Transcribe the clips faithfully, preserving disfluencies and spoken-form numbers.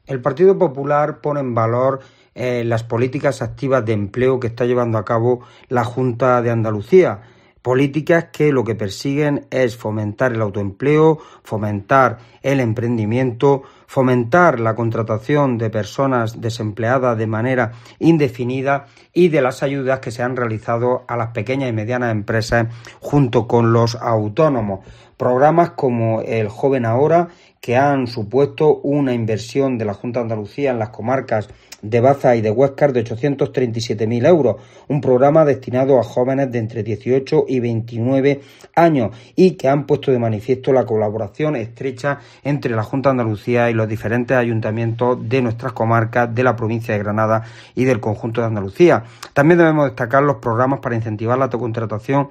El Partido Popular pone en valor eh, las políticas activas de empleo que está llevando a cabo la Junta de Andalucía. Políticas que lo que persiguen es fomentar el autoempleo, fomentar el emprendimiento, fomentar la contratación de personas desempleadas de manera indefinida y de las ayudas que se han realizado a las pequeñas y medianas empresas junto con los autónomos. Programas como el Joven Ahora, que han supuesto una inversión de la Junta de Andalucía en las comarcas de Baza y de Huéscar de ochocientos treinta y siete mil euros, un programa destinado a jóvenes de entre dieciocho y veintinueve años y que han puesto de manifiesto la colaboración estrecha entre la Junta de Andalucía y los diferentes ayuntamientos de nuestras comarcas, de la provincia de Granada y del conjunto de Andalucía. También debemos destacar los programas para incentivar la autocontratación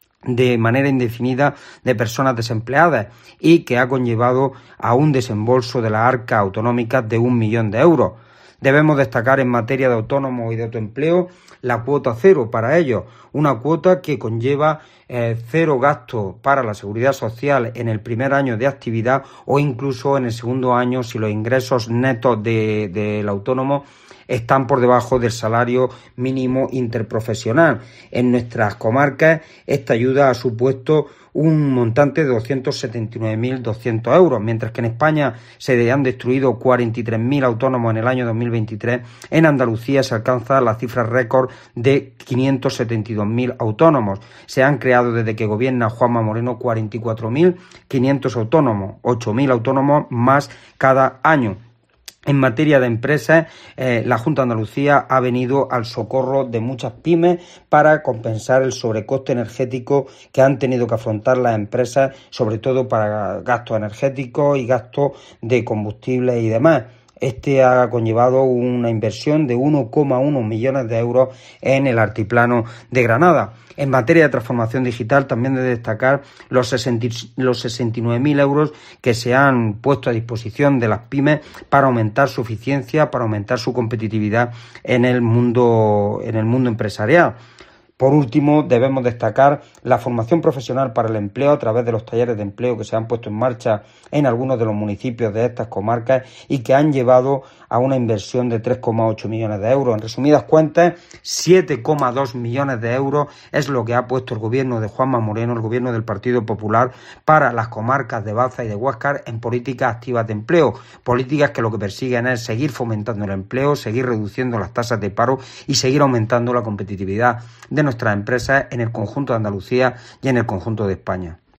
de manera indefinida de personas desempleadas y que ha conllevado a un desembolso de las arcas autonómicas de un millón de euros. Debemos destacar en materia de autónomos y de autoempleo la cuota cero para ellos, una cuota que conlleva eh, cero gasto para la seguridad social en el primer año de actividad o incluso en el segundo año si los ingresos netos de, del autónomo están por debajo del salario mínimo interprofesional. En nuestras comarcas esta ayuda ha supuesto un montante de doscientos setenta y nueve mil doscientos euros, mientras que en España se han destruido cuarenta y tres mil autónomos en el año dos mil veintitrés, en Andalucía se alcanza la cifra récord de quinientos setenta y dos mil autónomos. Se han creado desde que gobierna Juanma Moreno cuarenta y cuatro mil quinientos autónomos, ocho mil autónomos más cada año. En materia de empresas, eh, la Junta de Andalucía ha venido al socorro de muchas pymes para compensar el sobrecoste energético que han tenido que afrontar las empresas, sobre todo para gastos energéticos y gastos de combustible y demás. Este ha conllevado una inversión de uno coma uno millones de euros en el altiplano de Granada. En materia de transformación digital también de destacar los sesenta y nueve mil euros que se han puesto a disposición de las pymes para aumentar su eficiencia, para aumentar su competitividad en el mundo, en el mundo empresarial. Por último, debemos destacar la formación profesional para el empleo a través de los talleres de empleo que se han puesto en marcha en algunos de los municipios de estas comarcas y que han llevado a una inversión de tres coma ocho millones de euros. En resumidas cuentas, siete coma dos millones de euros es lo que ha puesto el gobierno de Juanma Moreno, el gobierno del Partido Popular, para las comarcas de Baza y de Huéscar en políticas activas de empleo, políticas que lo que persiguen es seguir fomentando el empleo, seguir reduciendo las tasas de paro y seguir aumentando la competitividad de nuestras empresas en el conjunto de Andalucía y en el conjunto de España.